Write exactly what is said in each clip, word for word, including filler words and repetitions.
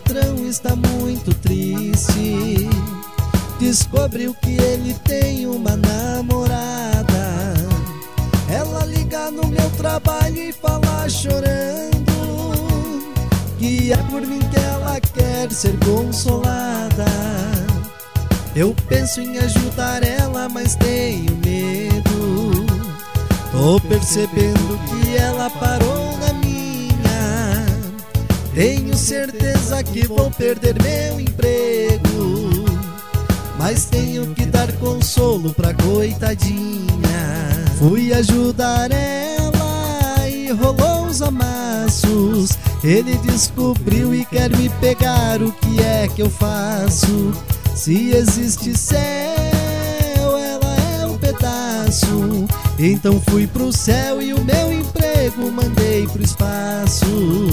patrão está muito triste. Descobriu que ele tem uma namorada. Ela liga no meu trabalho e fala chorando que é por mim que ela quer ser consolada. Eu penso em ajudar ela, mas tenho medo. Tô percebendo que ela parou na minha. Tenho certeza que vou perder meu emprego, mas tenho que dar consolo pra coitadinha. Fui ajudar ela e rolou uns amassos. Ele descobriu e quer me pegar. O que é que eu faço? Se existe céu, ela é um pedaço. Então fui pro céu e o meu emprego mandei pro espaço.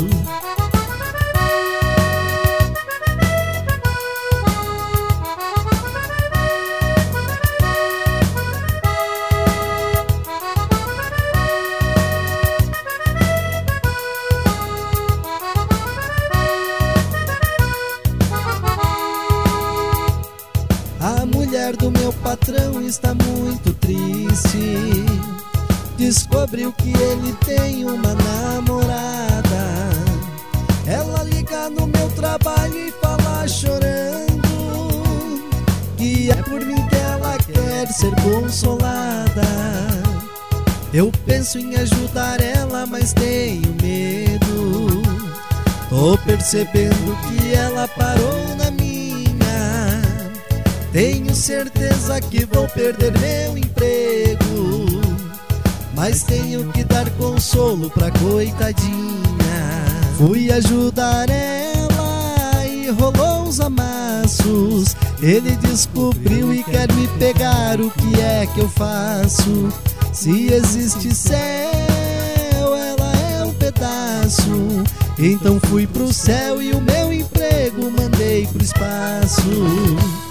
A mulher do meu patrão está muito triste. Descobriu que ele tem uma namorada. Ela liga no meu trabalho e fala chorando que é por mim que ela quer ser consolada. Eu penso em ajudar ela, mas tenho medo. Tô percebendo que ela parou na minha. Tenho certeza que vou perder meu emprego, mas tenho que dar consolo pra coitadinha. Fui ajudar ela e rolou uns amassos. Ele descobriu e quer me pegar. O que é que eu faço? Se existe céu, ela é um pedaço. Então fui pro céu e o meu emprego mandei pro espaço.